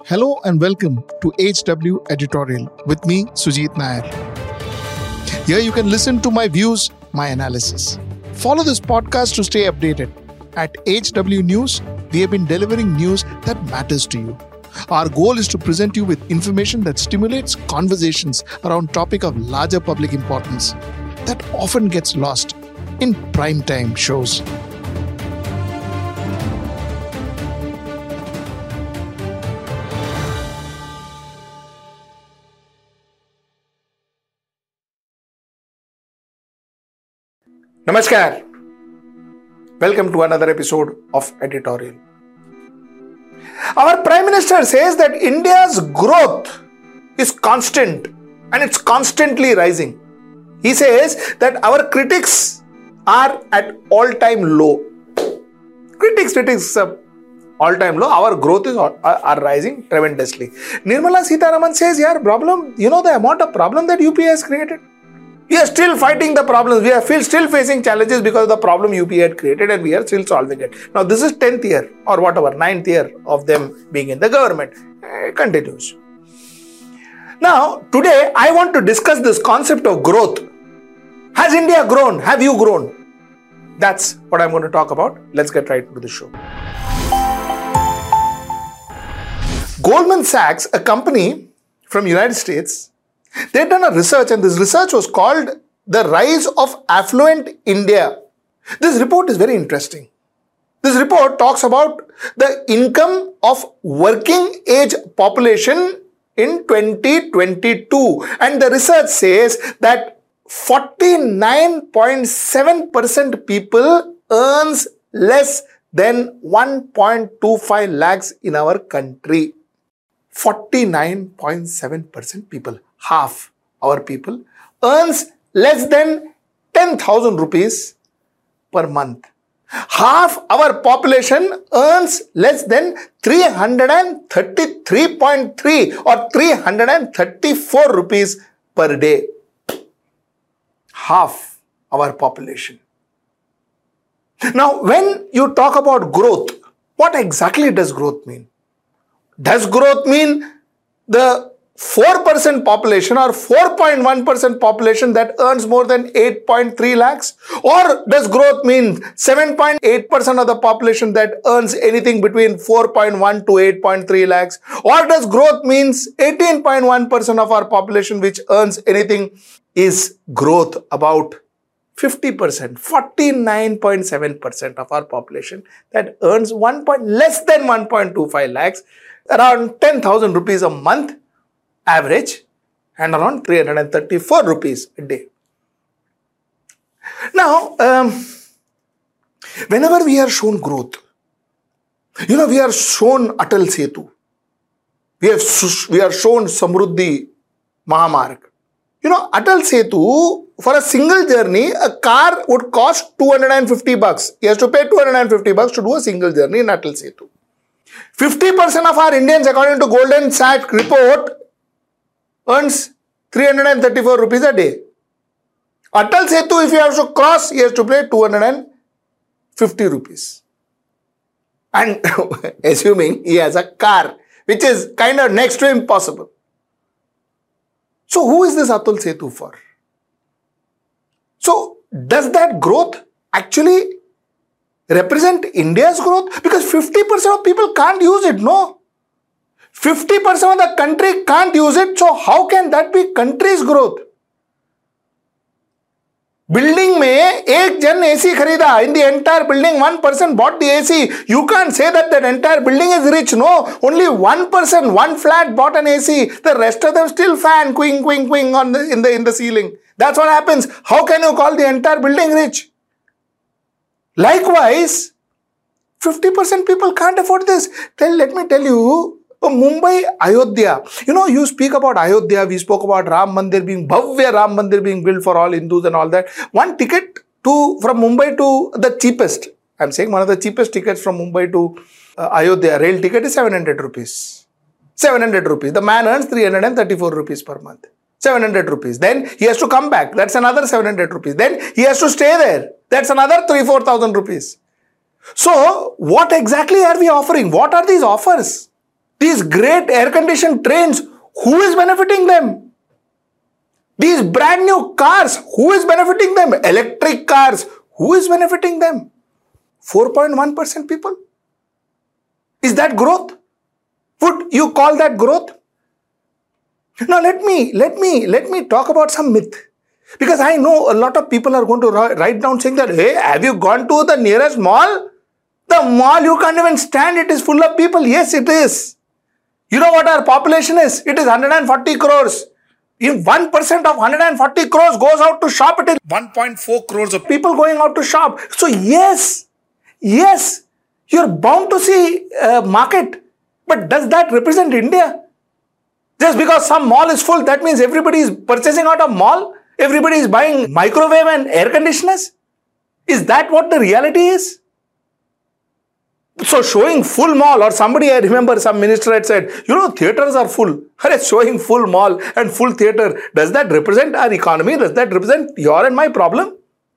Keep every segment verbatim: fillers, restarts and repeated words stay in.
Hello and welcome to H W Editorial with me, Sujit Nair. Here you can listen to my views, my analysis. Follow this podcast to stay updated. At H W News, we have been delivering news that matters to you. Our goal is to present you with information that stimulates conversations around topic of larger public importance that often gets lost in primetime shows. Namaskar. Welcome to another episode of Editorial. Our Prime Minister says that India's growth is constant and it's constantly rising. He says that our critics are at all-time low. Critics, critics, uh, all-time low. Our growth is are, are rising tremendously. Nirmala Sitharaman says, yeah, problem, you know the amount of problem that U P A has created? We are still fighting the problems. We are still facing challenges because of the problem U P A had created and we are still solving it. Now this is tenth year or whatever, ninth year of them being in the government. It continues. Now today I want to discuss this concept of growth. Has India grown? Have you grown? That's what I'm going to talk about. Let's get right into the show. Goldman Sachs, a company from United States, they've done a research and this research was called The Rise of Affluent India. This report is very interesting. This report talks about the income of working age population in twenty twenty-two. And the research says that forty-nine point seven percent people earns less than one point two five lakhs in our country. forty-nine point seven percent people. Half our people earns less than ten thousand rupees per month. Half our population earns less than three hundred thirty-three point three or three hundred thirty-four rupees per day. Half our population. Now, when you talk about growth, what exactly does growth mean? Does growth mean the four percent population or four point one percent population that earns more than eight point three lakhs? Or does growth mean seven point eight percent of the population that earns anything between four point one to eight point three lakhs? Or does growth means eighteen point one percent of our population which earns anything? Is growth about fifty percent, forty-nine point seven percent of our population that earns one point, less than one point two five lakhs, around ten thousand rupees a month average and around three hundred thirty-four rupees a day. Now, um, whenever we are shown growth, you know, we are shown Atal Setu, we have we are shown Samruddhi Mahamarg. You know, Atal Setu, for a single journey, a car would cost two hundred fifty bucks. He has to pay two hundred fifty bucks to do a single journey in Atal Setu. fifty percent of our Indians, according to Goldman Sachs report, earns three hundred thirty-four rupees a day. Atal Setu, if you have to cross, he has to pay two hundred fifty rupees. And assuming he has a car, which is kind of next to impossible. So who is this Atal Setu for? So does that growth actually represent India's growth? Because fifty percent of people can't use it, no? fifty percent of the country can't use it, so how can that be country's growth? Building में एक जन A C खरीदा. In the entire building, one person bought the A C. You can't say that that entire building is rich. No, only one person, one flat bought an A C. The rest of them still fan, quing, quing, quing on the, in the in the ceiling. That's what happens. How can you call the entire building rich? Likewise, fifty percent people can't afford this. Tell, let me tell you, Mumbai, Ayodhya. You know, you speak about Ayodhya, we spoke about Ram Mandir being, Bhavya Ram Mandir being built for all Hindus and all that. One ticket to from Mumbai to the cheapest, I'm saying one of the cheapest tickets from Mumbai to uh, Ayodhya, rail ticket is seven hundred rupees. seven hundred rupees. The man earns three hundred thirty-four rupees per month. seven hundred rupees. Then he has to come back. That's another seven hundred rupees. Then he has to stay there. That's another three, four thousand rupees. So, what exactly are we offering? What are these offers? These great air-conditioned trains, who is benefiting them? These brand new cars, who is benefiting them? Electric cars, who is benefiting them? four point one percent people. Is that growth? Would you call that growth? Now let me, let me, let me talk about some myth. Because I know a lot of people are going to write down saying that, hey, have you gone to the nearest mall? The mall you can't even stand, it is full of people. Yes, it is. You know what our population is? It is one hundred forty crores. If one percent of one hundred forty crores goes out to shop, it is one point four crores of people going out to shop. So yes, yes, you're bound to see a market. But does that represent India? Just because some mall is full, that means everybody is purchasing out of mall? Everybody is buying microwave and air conditioners? Is that what the reality is? So showing full mall, or somebody, I remember some minister had said, you know, theatres are full. Showing full mall and full theatre, does that represent our economy? Does that represent your and my problem?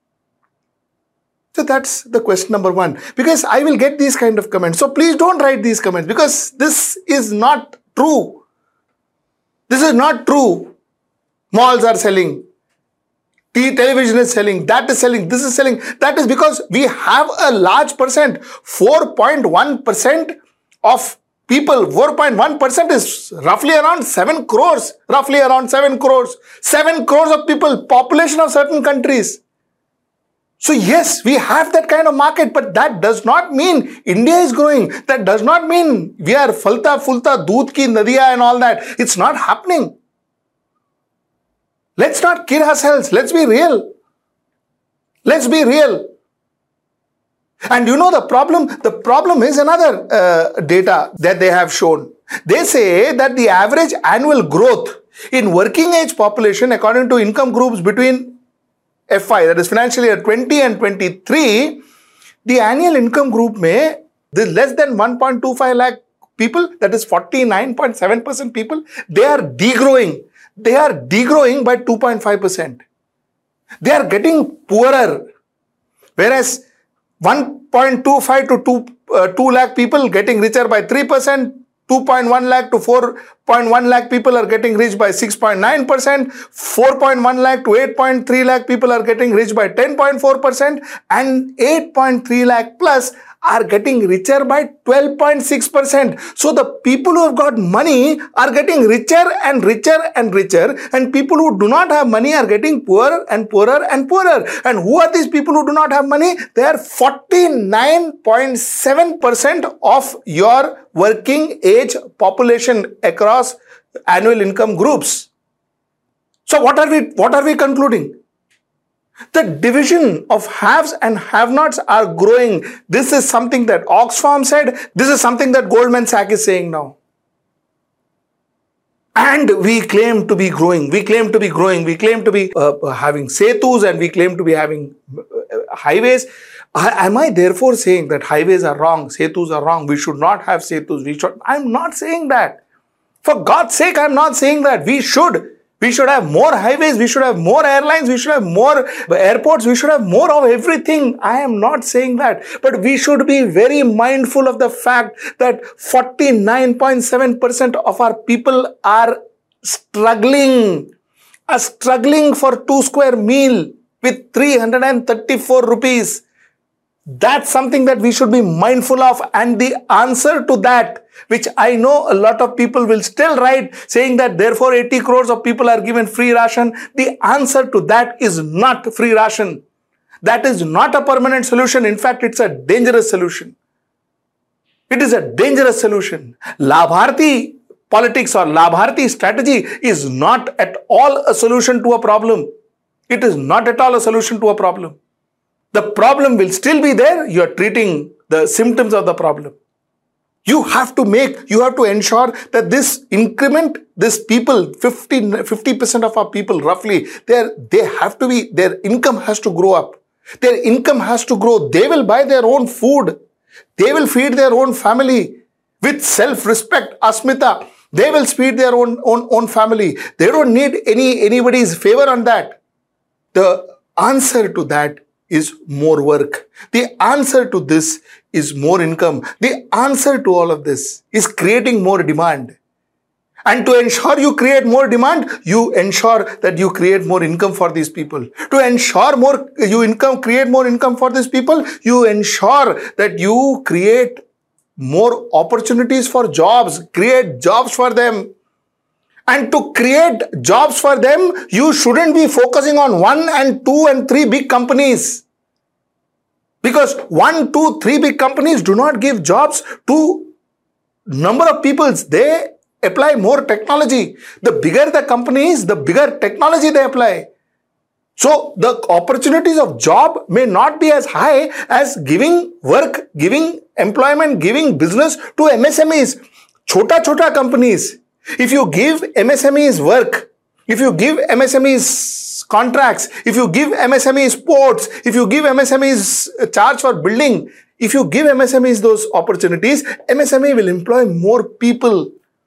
So that's the question number one. Because I will get these kind of comments. So please don't write these comments, because this is not true. This is not true. Malls are selling. T television is selling, that is selling, this is selling. That is because we have a large percent, four point one percent of people, four point one percent is roughly around seven crores, roughly around seven crores. seven crores of people, population of certain countries. So yes, we have that kind of market, but that does not mean India is growing. That does not mean we are falta fulta, doodh ki nadiya and all that. It's not happening. Let's not kid ourselves. Let's be real. Let's be real. And you know the problem? The problem is another uh, data that they have shown. They say that the average annual growth in working age population according to income groups between F Y, that is financial year twenty and twenty-three, the annual income group may, the less than one point two five lakh people, that is forty-nine point seven percent people, they are degrowing. They are degrowing by two point five percent. They are getting poorer. Whereas one point two five to two, uh, two lakh people getting richer by three percent, two point one lakh to four point one lakh people are getting rich by six point nine percent, four point one lakh to eight point three lakh people are getting rich by ten point four percent, and eight point three lakh plus are getting richer by twelve point six percent. So the people who have got money are getting richer and richer and richer, and people who do not have money are getting poorer and poorer and poorer. And who are these people who do not have money? They are forty-nine point seven percent of your working age population across annual income groups. So what are we, what are we concluding? The division of haves and have-nots are growing. This is something that Oxfam said. This is something that Goldman Sachs is saying now. And we claim to be growing. We claim to be growing. We claim to be uh, having setus, and we claim to be having uh, highways. I, am I therefore saying that highways are wrong, setus are wrong, we should not have setus? We should. I'm not saying that. For God's sake, I'm not saying that. We should. We should have more highways, we should have more airlines, we should have more airports, we should have more of everything. I am not saying that. But we should be very mindful of the fact that forty-nine point seven percent of our people are struggling, are struggling for two square meal with three hundred thirty-four rupees. That's something that we should be mindful of. And the answer to that, which I know a lot of people will still write saying that therefore eighty crores of people are given free ration. The answer to that is not free ration. That is not a permanent solution. In fact, it's a dangerous solution. It is a dangerous solution. Labharti politics or Labharti strategy is not at all a solution to a problem. It is not at all a solution to a problem. The problem will still be there. You are treating the symptoms of the problem. You have to make, you have to ensure that this increment, this people, fifty percent of our people roughly, they they have to be, their income has to grow up. Their income has to grow. They will buy their own food. They will feed their own family with self-respect, asmita. They will feed their own, own, own family. They don't need any anybody's favor on that. The answer to that is more work. The answer to this is more income. The answer to all of this is creating more demand. And to ensure you create more demand, you ensure that you create more income for these people. To ensure more you income, create more income for these people, you ensure that you create more opportunities for jobs, create jobs for them. And to create jobs for them, you shouldn't be focusing on one and two and three big companies. Because one, two, three big companies do not give jobs to number of people. They apply more technology. The bigger the companies, the bigger technology they apply. So the opportunities of job may not be as high as giving work, giving employment, giving business to M S M Es, chota chota companies. If you give M S M Es work, if you give M S M Es contracts, if you give M S M Es ports, if you give M S M Es charge for building, if you give M S M Es those opportunities, M S M E will employ more people.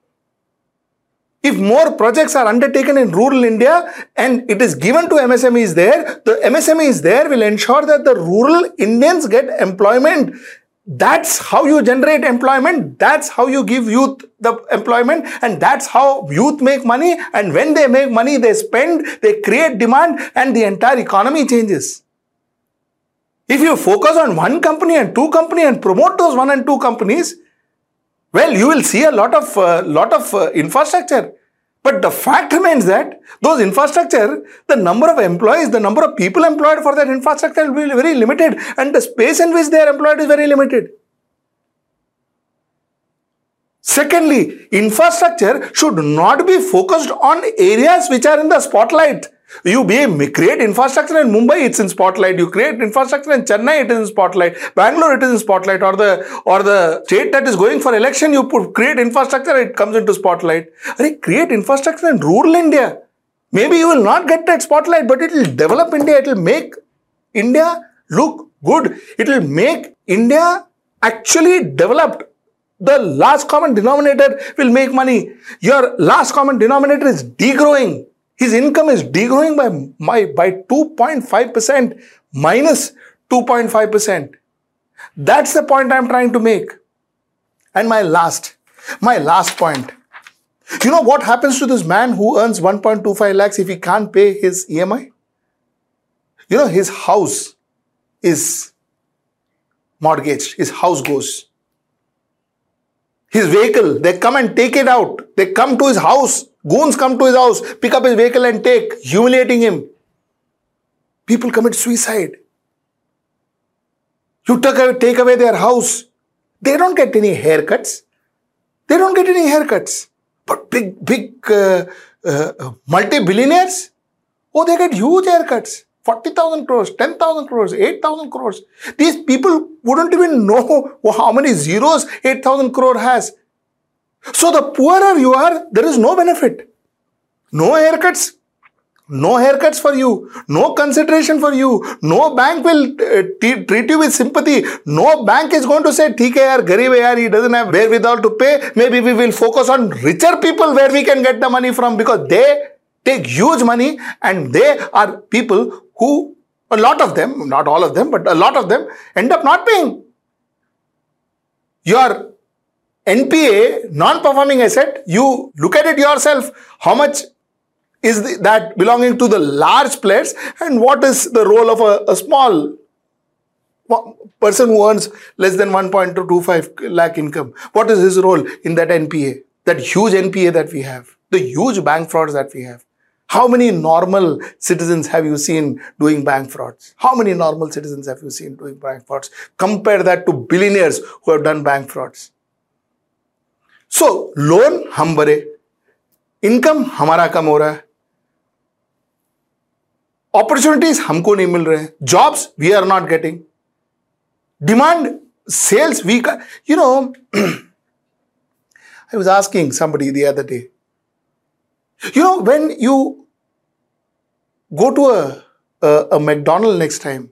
If more projects are undertaken in rural India and it is given to M S M Es there, the M S M Es there will ensure that the rural Indians get employment. That's how you generate employment. That's how you give youth the employment, and that's how youth make money. And when they make money, they spend, they create demand, and the entire economy changes. If you focus on one company and two company and promote those one and two companies, well, you will see a lot of uh, lot of uh, infrastructure. But the fact remains that those infrastructure, the number of employees, the number of people employed for that infrastructure will be very limited, and the space in which they are employed is very limited. Secondly, infrastructure should not be focused on areas which are in the spotlight. You be, create infrastructure in Mumbai, it's in spotlight. You create infrastructure in Chennai, it is in spotlight. Bangalore, it is in spotlight. Or the or the state that is going for election, you put create infrastructure, it comes into spotlight. Create infrastructure in rural India. Maybe you will not get that spotlight, but it will develop India. It will make India look good. It will make India actually developed. The last common denominator will make money. Your last common denominator is degrowing. His income is degrowing by, by, by two point five percent, minus two point five percent. That's the point I'm trying to make. And my last, my last point. You know what happens to this man who earns one point two five lakhs if he can't pay his E M I? You know, his house is mortgaged. His house goes. His vehicle, they come and take it out. They come to his house. Goons come to his house, pick up his vehicle and take, humiliating him. People commit suicide. You take away their house. They don't get any haircuts. They don't get any haircuts. But big, big uh, uh, multi-billionaires, oh, they get huge haircuts. forty thousand crores, ten thousand crores, eight thousand crores. These people wouldn't even know how many zeros eight thousand crore has. So the poorer you are, there is no benefit. No haircuts. No haircuts for you. No consideration for you. No bank will uh, t- treat you with sympathy. No bank is going to say, "Theek hai yaar, garib hai yaar, he doesn't have wherewithal to pay. Maybe we will focus on richer people where we can get the money from," because they take huge money and they are people who, a lot of them, not all of them, but a lot of them end up not paying. Your N P A, non-performing asset, you look at it yourself. How much is the, that belonging to the large players, and what is the role of a, a small person who earns less than one point two five lakh income? What is his role in that N P A? That huge N P A that we have, the huge bank frauds that we have. How many normal citizens have you seen doing bank frauds? How many normal citizens have you seen doing bank frauds? Compare that to billionaires who have done bank frauds. So, loan हम भरे, income हमारा कम हो रहा है, opportunities हमको नहीं मिल रहे हैं, jobs we are not getting, demand, sales we, you know, I was asking somebody the other day, you know, when you go to a, a, a McDonald's next time,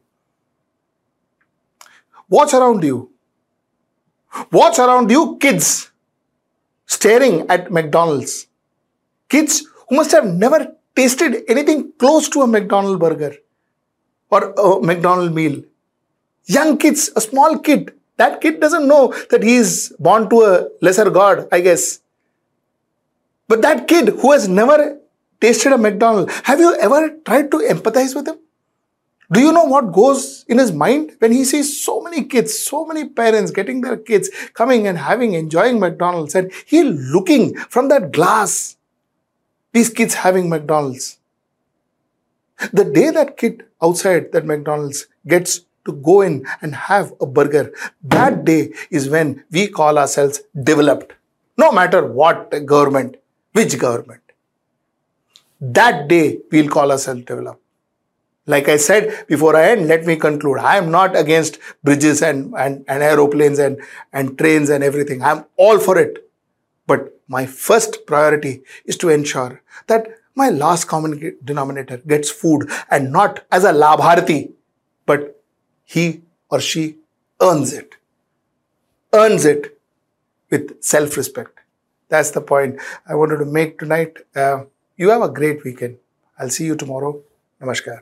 watch around you, watch around you kids staring at McDonald's. Kids who must have never tasted anything close to a McDonald's burger or a McDonald's meal. Young kids, a small kid, that kid doesn't know that he is born to a lesser god, I guess. But that kid who has never tasted a McDonald's, have you ever tried to empathize with him? Do you know what goes in his mind when he sees so many kids, so many parents getting their kids coming and having, enjoying McDonald's, and he looking from that glass, these kids having McDonald's. The day that kid outside that McDonald's gets to go in and have a burger, that day is when we call ourselves developed. No matter what government, which government. That day we'll call ourselves developed. Like I said before I end, let me conclude. I am not against bridges and, and, and aeroplanes and, and trains and everything. I'm all for it. But my first priority is to ensure that my last common denominator gets food, and not as a labharti, but he or she earns it. Earns it with self-respect. That's the point I wanted to make tonight. Uh, you have a great weekend. I'll see you tomorrow. Namaskar.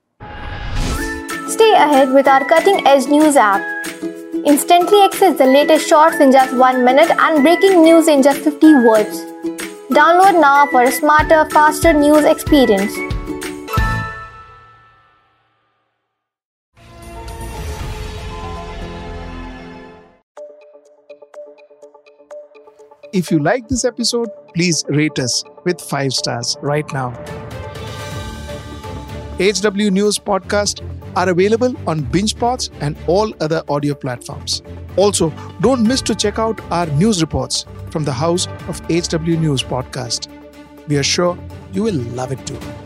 Stay ahead with our cutting-edge news app. Instantly access the latest shorts in just one minute and breaking news in just fifty words. Download now for a smarter, faster news experience. If you like this episode, please rate us with five stars right now. H W News Podcast are available on BingePods and all other audio platforms. Also, don't miss to check out our news reports from the house of H W News Podcast. We are sure you will love it too.